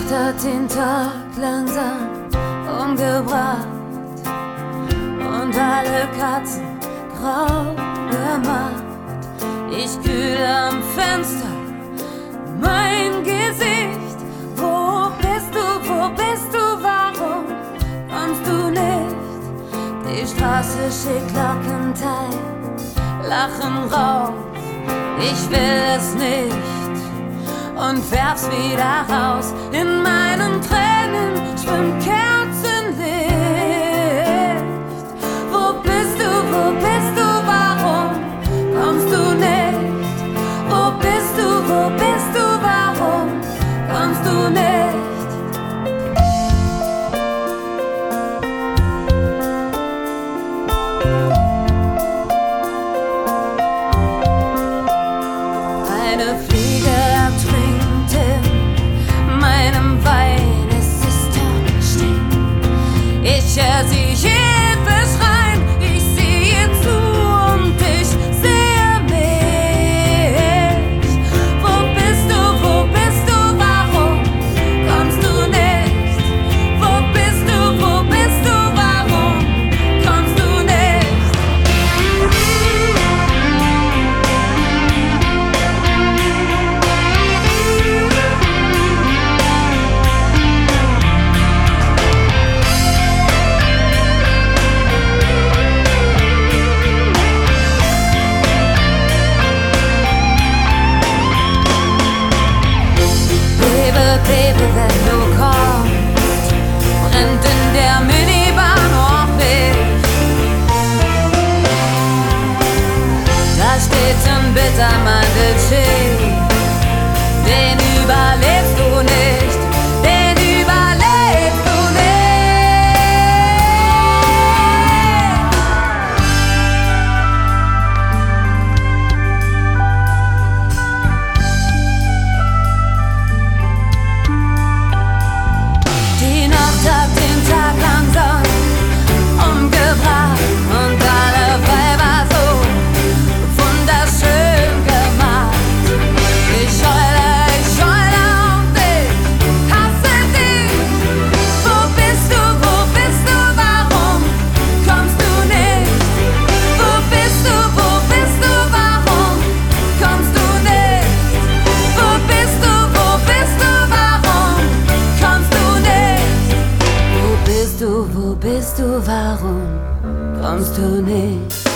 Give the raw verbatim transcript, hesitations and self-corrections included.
Nacht hat den Tag langsam umgebracht und alle Katzen grau gemacht. Ich kühle am Fenster mein Gesicht. Wo bist du, wo bist du, warum kommst du nicht? Die Straße schickt Lockenteil, Lachen raus, ich will es nicht und werf's wieder raus. In meinen Tränen schwimmt Kerzenlicht. Wo bist du, wo bist du, warum kommst du nicht? Wo bist du, wo bist du, warum kommst du nicht? Eine Fliege ertrinkt in meinem Wein, es ist totenstill. Ich höre sie Hilfe schreien, ich sehe zu und ich sehe mich. Wo bist du, wo bist du, warum kommst du nicht? Wo bist du, wo bist du, warum kommst du nicht? Baby, wenn du kommst, brennt in der Minibar noch nicht. Da steht ein Bittermandeltee, den überlebst du nicht, den überlebst du nicht. Die Nacht hat den Tag langsam umgebracht und alle Weiber so wunderschön gemacht. Ich heule, ich heule und ich hasse dich. Wo bist du, wo bist du, warum kommst du nicht? Wo bist du, wo bist du, warum kommst du nicht? Wo bist du, wo bist du, warum kommst du nicht? Wo bist du, wo bist du, warum kommst du nicht?